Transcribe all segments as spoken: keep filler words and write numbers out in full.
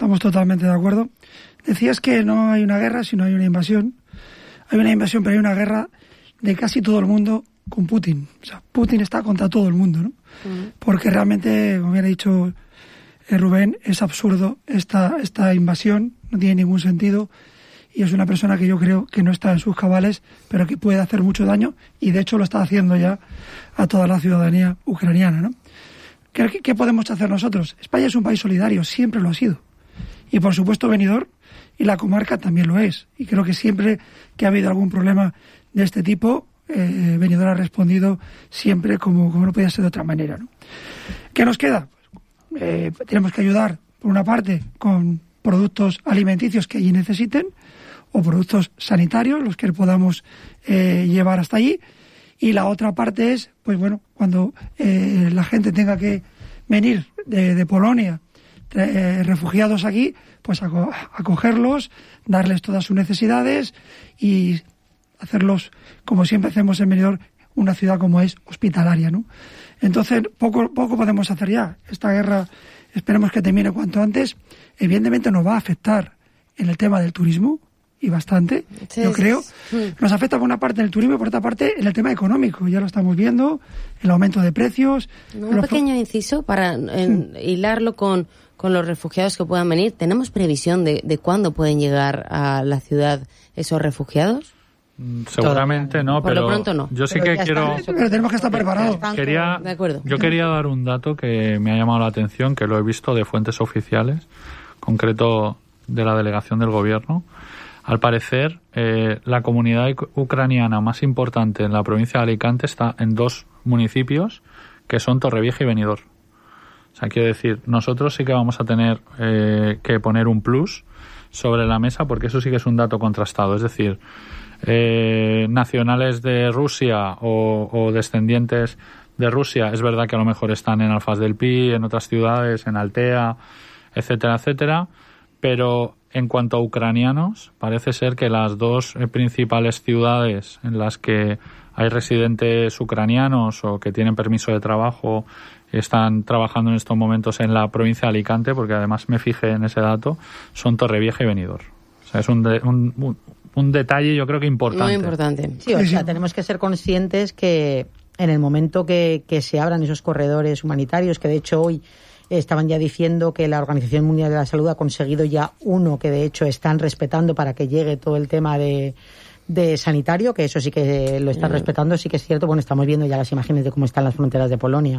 estamos totalmente de acuerdo. Decías que no hay una guerra, sino hay una invasión. Hay una invasión, pero hay una guerra de casi todo el mundo con Putin. O sea, Putin está contra todo el mundo, ¿no? Uh-huh. Porque realmente, como bien ha dicho eh, Rubén, es absurdo esta, esta invasión, no tiene ningún sentido, y es una persona que yo creo que no está en sus cabales, pero que puede hacer mucho daño, y de hecho lo está haciendo ya a toda la ciudadanía ucraniana, ¿no? ¿Qué, qué podemos hacer nosotros? España es un país solidario, siempre lo ha sido. Y por supuesto Benidorm y la comarca también lo es. Y creo que siempre que ha habido algún problema de este tipo, eh, Benidorm ha respondido siempre como, como no podía ser de otra manera, ¿no? ¿Qué nos queda? Eh, tenemos que ayudar, por una parte, con productos alimenticios que allí necesiten, o productos sanitarios, los que podamos eh, llevar hasta allí. Y la otra parte es, pues bueno, cuando eh, la gente tenga que venir de, de Polonia, eh, refugiados aquí, pues aco- acogerlos, darles todas sus necesidades y hacerlos, como siempre hacemos en Benidorm, una ciudad como es, hospitalaria, ¿no? Entonces, poco, poco podemos hacer ya. Esta guerra, esperemos que termine cuanto antes. Evidentemente nos va a afectar en el tema del turismo, y bastante, sí, yo creo. Sí. Nos afecta por una parte en el turismo y por otra parte en el tema económico. Ya lo estamos viendo, el aumento de precios. Un pequeño pro... inciso para en, sí. hilarlo con, con los refugiados que puedan venir. ¿Tenemos previsión de, de cuándo pueden llegar a la ciudad esos refugiados? Seguramente no, por pero lo pronto no. Yo sí que quiero... Está, pero tenemos que estar preparados. Quería, de acuerdo. Yo quería dar un dato que me ha llamado la atención, que lo he visto de fuentes oficiales, concreto de la delegación del gobierno. Al parecer, eh, la comunidad ucraniana más importante en la provincia de Alicante está en dos municipios, que son Torrevieja y Benidorm. O sea, quiero decir, nosotros sí que vamos a tener eh, que poner un plus sobre la mesa, porque eso sí que es un dato contrastado. Es decir, eh, nacionales de Rusia o, o descendientes de Rusia, es verdad que a lo mejor están en Alfaz del Pi, en otras ciudades, en Altea, etcétera, etcétera, pero en cuanto a ucranianos, parece ser que las dos eh, principales ciudades en las que hay residentes ucranianos o que tienen permiso de trabajo están trabajando en estos momentos en la provincia de Alicante, porque además me fijé en ese dato, son Torrevieja y Benidorm. O sea, es un, de, un, un, un detalle yo creo que importante. Muy importante. Sí, o sea, tenemos que ser conscientes que en el momento que, que se abran esos corredores humanitarios, que de hecho hoy estaban ya diciendo que la Organización Mundial de la Salud ha conseguido ya uno que de hecho están respetando para que llegue todo el tema de, de sanitario, que eso sí que lo están respetando, sí que es cierto. Bueno, estamos viendo ya las imágenes de cómo están las fronteras de Polonia.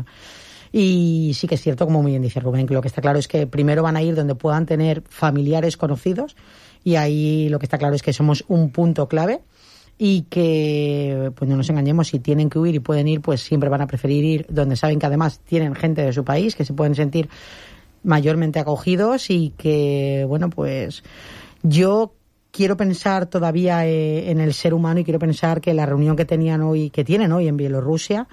Y sí que es cierto, como muy bien dice Rubén, que lo que está claro es que primero van a ir donde puedan tener familiares conocidos, y ahí lo que está claro es que somos un punto clave. Y que, pues no nos engañemos, si tienen que huir y pueden ir, pues siempre van a preferir ir donde saben que además tienen gente de su país, que se pueden sentir mayormente acogidos, y que, bueno, pues yo quiero pensar todavía eh, en el ser humano, y quiero pensar que la reunión que tenían hoy, que tienen hoy en Bielorrusia,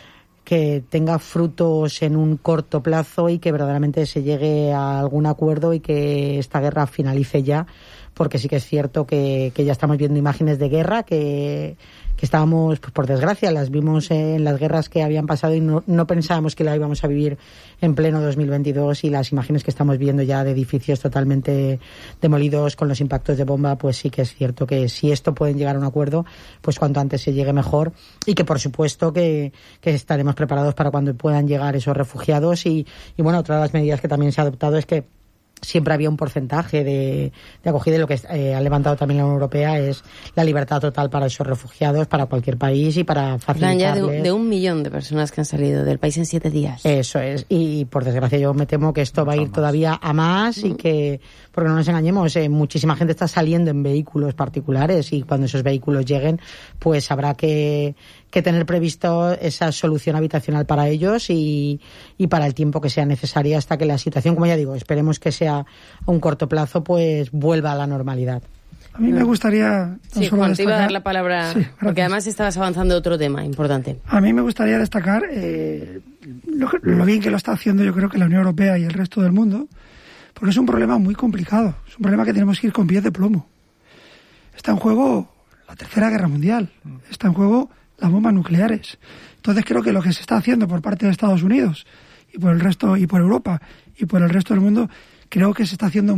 que tenga frutos en un corto plazo y que verdaderamente se llegue a algún acuerdo y que esta guerra finalice ya. Porque sí que es cierto que, que ya estamos viendo imágenes de guerra que, que estábamos, pues por desgracia, las vimos en las guerras que habían pasado y no, no pensábamos que la íbamos a vivir en pleno dos mil veintidós, y las imágenes que estamos viendo ya de edificios totalmente demolidos con los impactos de bomba, pues sí que es cierto que si esto pueden llegar a un acuerdo, pues cuanto antes se llegue mejor, y que por supuesto que, que estaremos preparados para cuando puedan llegar esos refugiados. Y, y bueno, otra de las medidas que también se ha adoptado es que siempre había un porcentaje de, de acogida, y lo que eh, ha levantado también la Unión Europea es la libertad total para esos refugiados, para cualquier país, y para facilitarles. Ya de, de un millón de personas que han salido del país en siete días. Eso es, y, y por desgracia yo me temo que esto va a ir todavía a más, y que, porque no nos engañemos, eh, muchísima gente está saliendo en vehículos particulares, y cuando esos vehículos lleguen, pues habrá que que tener previsto esa solución habitacional para ellos y, y para el tiempo que sea necesaria hasta que la situación, como ya digo, esperemos que sea a un corto plazo, pues vuelva a la normalidad. A mí me gustaría... Sí, Juan, te iba a dar la palabra, sí, porque además estabas avanzando otro tema importante. A mí me gustaría destacar eh, lo, lo bien que lo está haciendo, yo creo que la Unión Europea y el resto del mundo, porque es un problema muy complicado, es un problema que tenemos que ir con pies de plomo. Está en juego la Tercera Guerra Mundial, está en juego las bombas nucleares. Entonces creo que lo que se está haciendo por parte de Estados Unidos y por el resto, y por Europa y por el resto del mundo, creo que se está haciendo